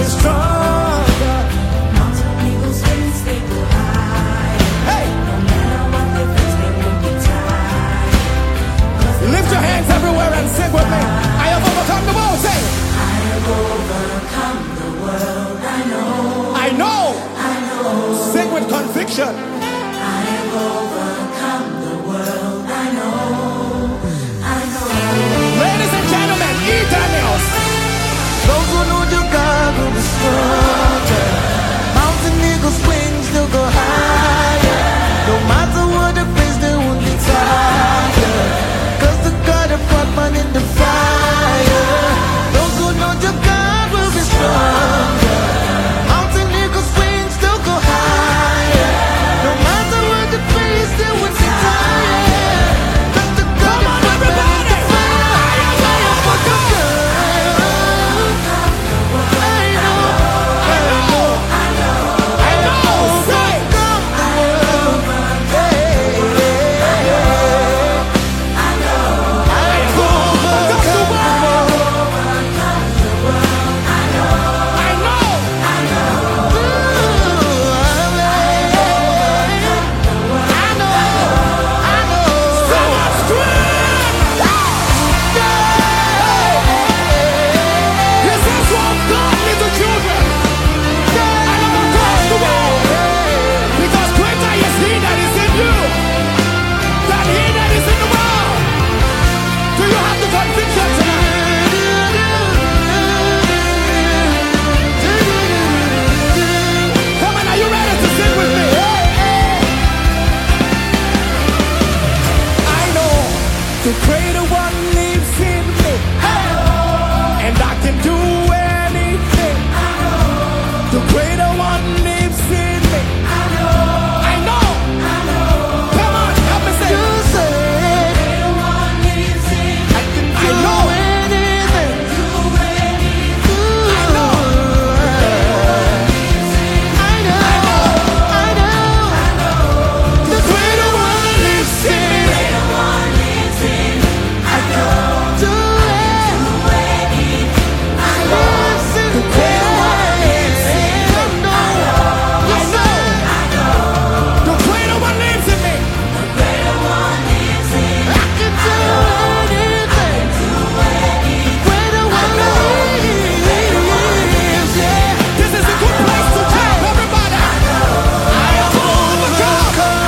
stronger. Mountain eagles wings, they go high. Hey, No matter what they face, they won't be tied. lift your hands everywhere and sing with me. I have overcome the world. Say, I have overcome the world. I know. I know. I know. Sing with conviction. I have overcome the world. I know. I know. Ladies and gentlemen, E. Daniels. Those who know your God will be stronger. Mountain eagles wings, they'll go higher. No matter what the face, they won't be tired. Cause the God of fought man in the fire. Those who know your God will be stronger. Mountain eagles wings, they'll go higher. No matter what the face, they won't be tired. Cause the God of fought man in the fire. I am overcome. The greater one lives in me, and I can do anything. The greater one lives in me. I know. Come on, help me say. You say I can do anything. I know. The greater one lives in me. I can do anything. The greater one lives in me. I know. The greater one lives in me. I can do anything. Greater one lives, yeah. This is a good place to jump, everybody. I have overcome.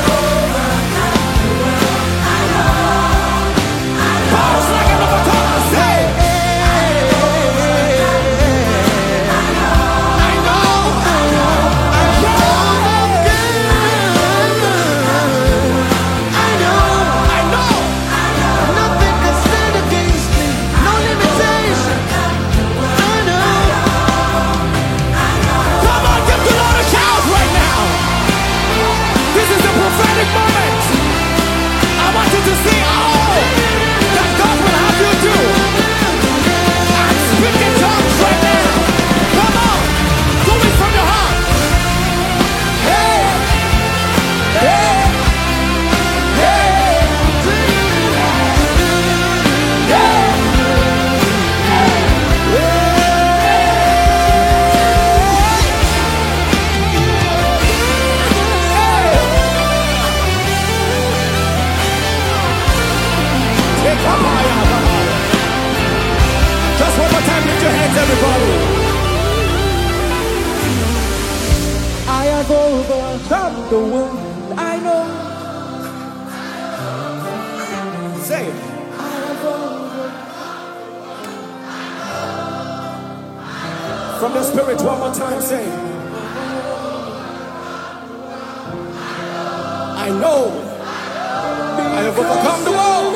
Bounce like an overcomer. Say, I know. I know. Nothing can stand against me. No limitation. I know. Come on, give the Lord a shout right now. This is the prophetic moment. I want you to see all that God will have you do. And speak in tongues right now. Come on, do it from your heart. Hey, hey, hey, take up higher. Just one more time, lift your hands, everybody. I have overcome the world. I know. Say it. I have overcome. From the Spirit, one more time, say it. I know. I have overcome the world.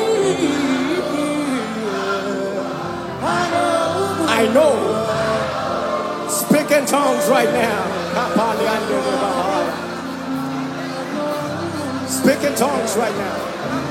I know. Speak in tongues right now. Speak in tongues right now.